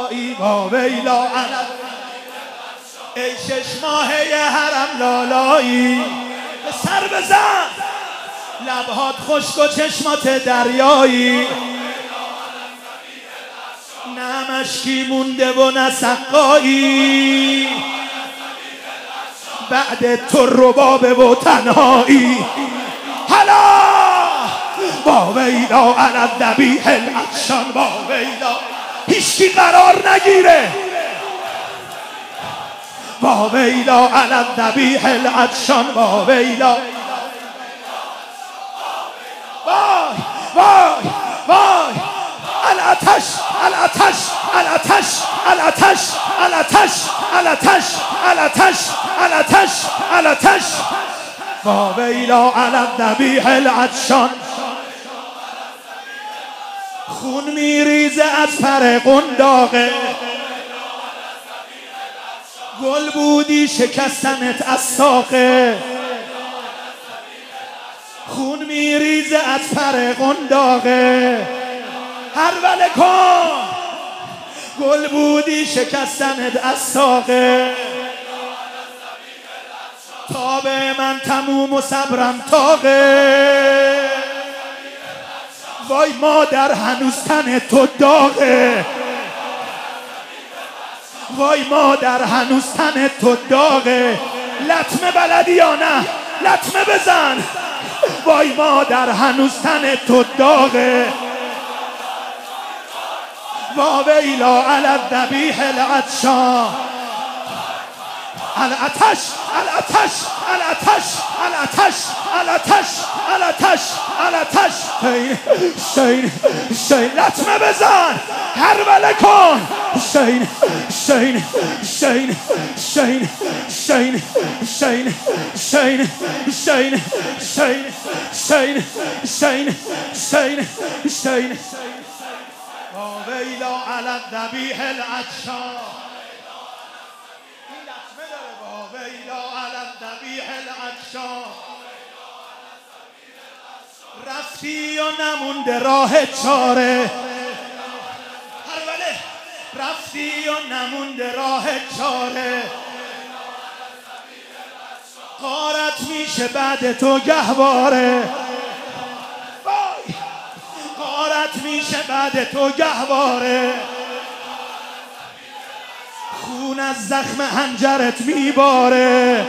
لالایی با ویلا علم ای 6 ماهه حرم لالایی به سر بزن لبهات خشک و چشمات دریایی نه مشکی مونده و نه سقایی بعد تو رباب و تنهایی حالا با ویلا علی الذبیح العطشان با ویلا هیچکی قرار نگیره با ویلا علی الذبیح العطشان با ویلا وای وای وای الاتش الاتش الاتش الاتش الاتش الاتش الاتش الاتش الاتش با ویلا علی الذبیح العطشان خون میریزه از پر قنداقه گل بودی شکستنت از ساقه خون میریزه از پر قنداقه هر وله کن گل بودی شکستنت از ساقه تاب من تموم و صبرم تاقه وای مادر هنوز تن تو داغه وای مادر هنوز تن تو داغه لطمه بلدی یا نه لطمه بزن وای مادر هنوز تن تو داغه با ویلا علی الذبیح العطشان الاتش الاتش الاتش الاتش الاتش الاتش الاتش حسین حسین لطمه بزن هر وله کن حسین حسین حسین حسین حسین حسین حسین حسین حسین حسین حسین حسین حسین با ویلا علی الذبیح العطشان ویلا علی الذبیح العطشان رفتی و نمونده راه چاره هر وله رفتی و نمونده راه چاره غارت میشه بعد تو گهواره غارت میشه بعد تو گهواره خون از زخم حنجرت میباره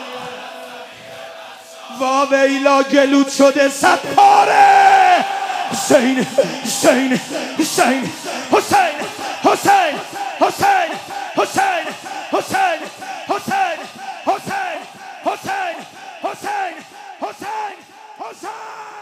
وا ویلا گلوت شده 100 پاره حسین حسین حسین حسین حسین حسین حسین حسین حسین حسین حسین حسین حسین حسین